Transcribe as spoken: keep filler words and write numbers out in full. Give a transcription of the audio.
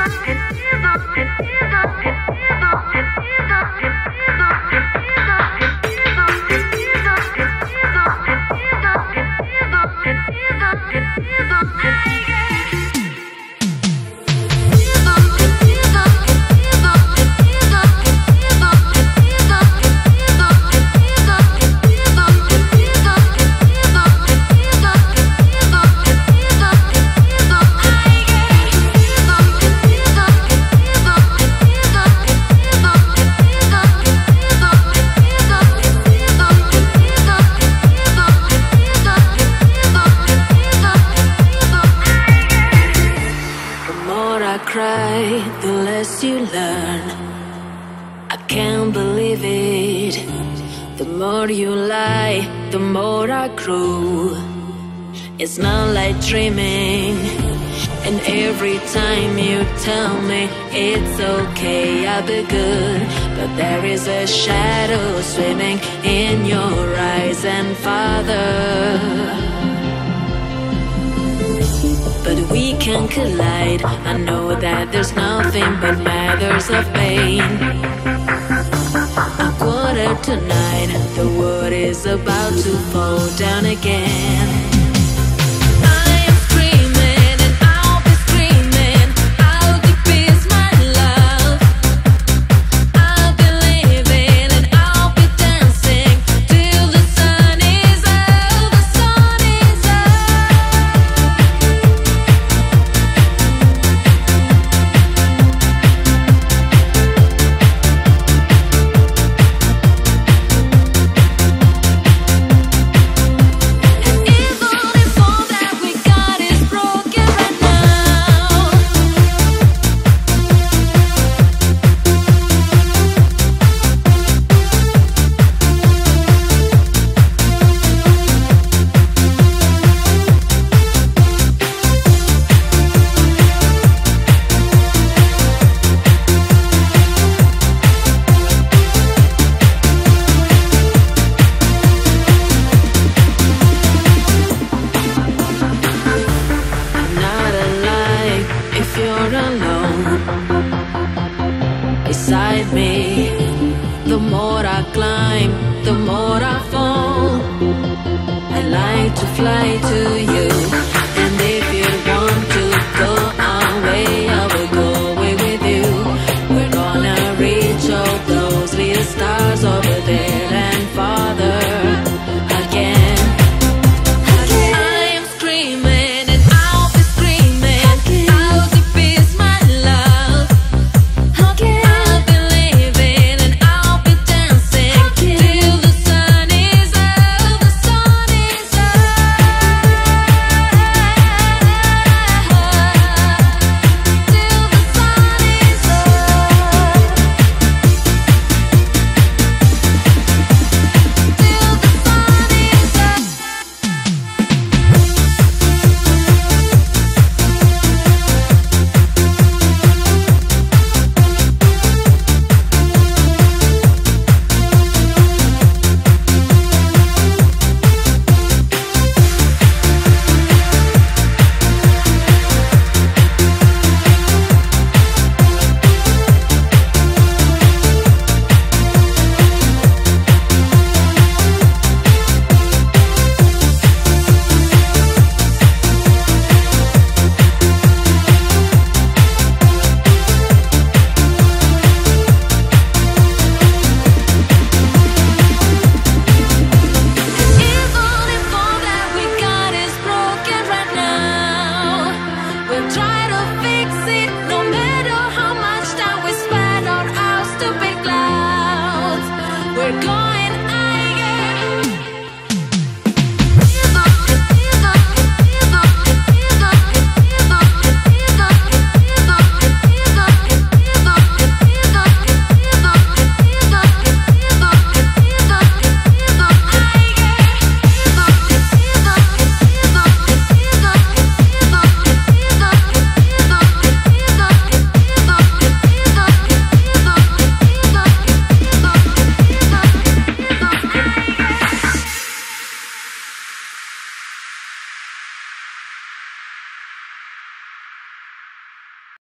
The less you learn, I can't believe it. The more you lie, the more I grow. It's not like dreaming. And every time you tell me it's okay, I'll be good, but there is a shadow swimming in your eyes. And Father, but we can collide. I know that there's nothing but matters of pain. A quarter to nine, the world is about to fall down again. Beside me, the more I climb, the more I fall. I like to fly to you.